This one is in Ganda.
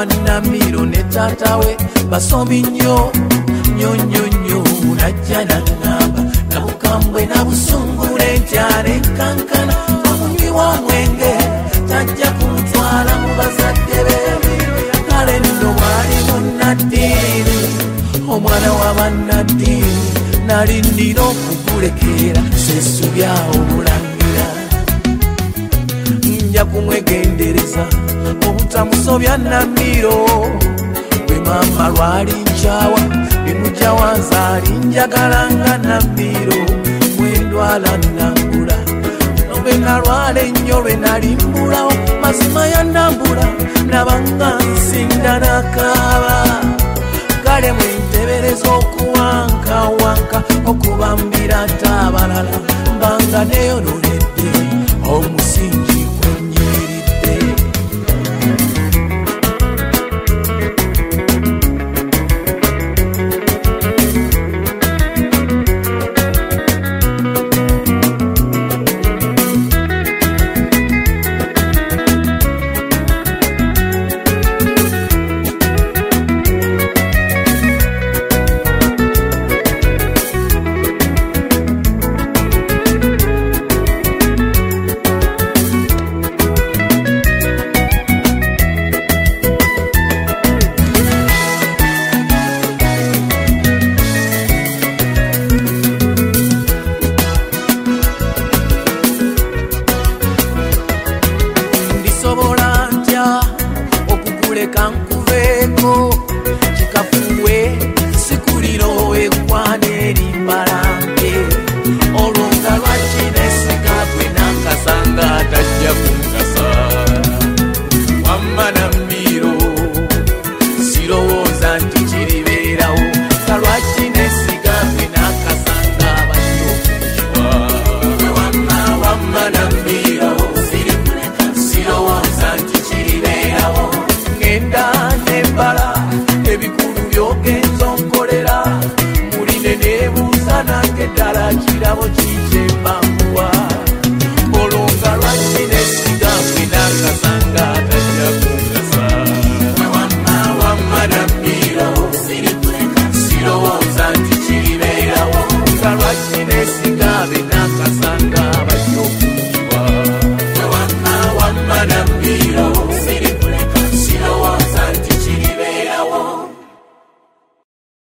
Namiro ne taatawe basomi nnyo nnyo najja n'agamba nabukambwe nabusungule ntyale kankana omunywi w'omwenge tajja kumutwala mu bazadde be kale nno bwalimu Nadini omwana wa bannaddiini nalindira okugulekera sesubyawo bulangira nja kumwegendereza obutamusobya Namiro bwe maama lwali nkyawa bimujja wanzaali njagala nga Namiro mwendwala nnambula nobe nalwala ennyo lwe nalimbulawo mazima yannambula nabanga nsinda nakaaba kale mwentebereza okuwankawanka okubambira ate abalala mbanga neyonoledde omusingi gwenyiridde. Kankuveeko kikafuwe sikuliro ekwana erimbalambe olunga lwaki nesiga gwe nakasanga tajja kunkasa wamma Namiro sirowooza nti kiribeerawo kalwaki nesiga gwe nakasanga bajja okukiwa wamma Namiro sirowooza nti kiribeerawo ngenda nembala ebikulu byogenza onkolera muline nebuuza nange ddala kirabo kije